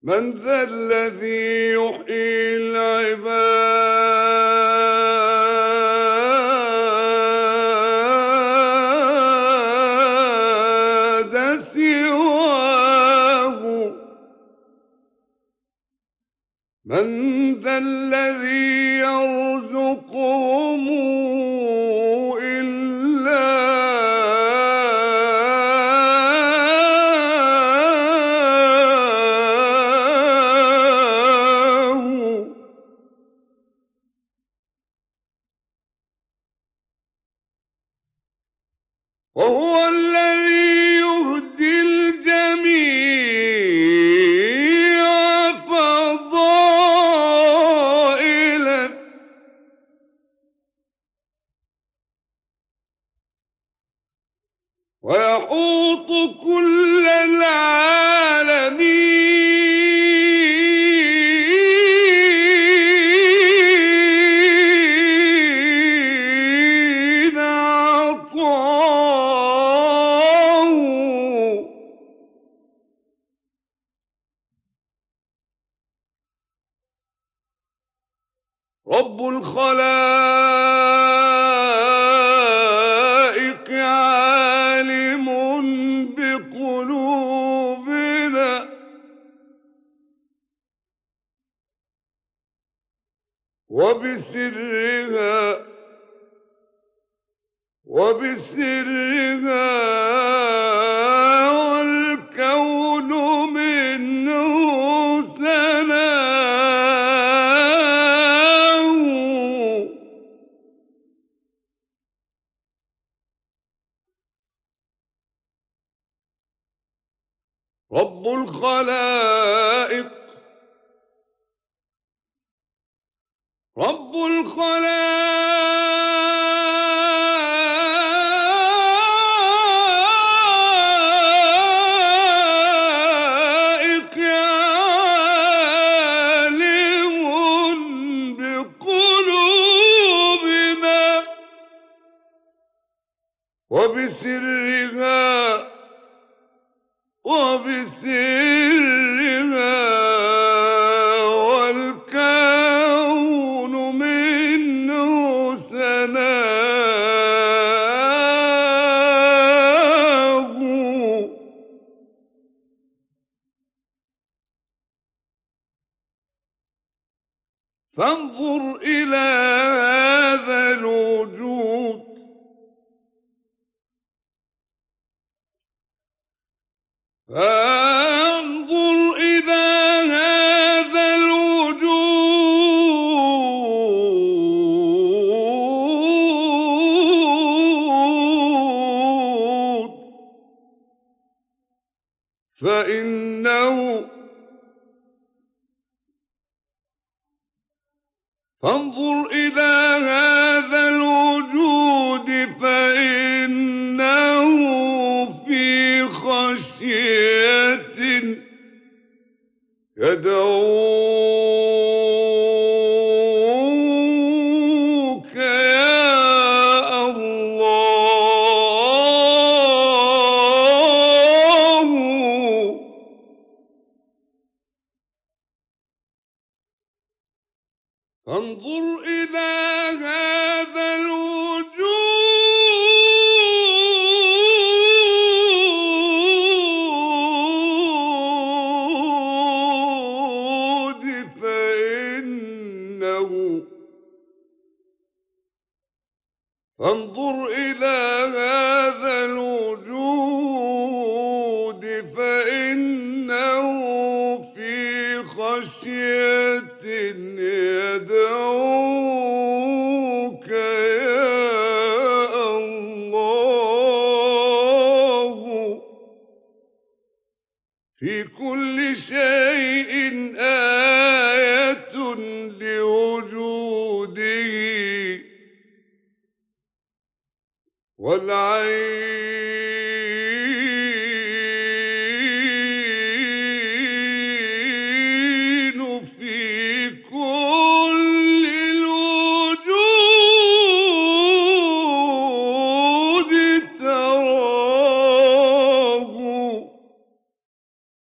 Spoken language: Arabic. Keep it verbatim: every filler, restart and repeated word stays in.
من ذا الذي يحيي العباد سواه؟ من ذا الذي يرزقهم إلا هو؟ وهو الذي يهدي الجميع فضائلا ويحوط كل العالمين عطاءه. رب الخلائق عالم بقلوبنا وبسرها وبسرها والكون منه سناه. رب الخلائق رب الخلائق عالم بقلوبنا وبسرها وبسرها والكون منه سناه. فانظر إلى هذا الوجود فانظر إلى هذا الوجود فإنه فانظر إلى هذا الوجود فإنه في خشية يدعوك يا الله. فانظر إلى هذا الوجود فإنه فانظر إلى هذا الوجود فإنه في خشية يدعوك يا الله. في كل شيء آية لوجوده والعين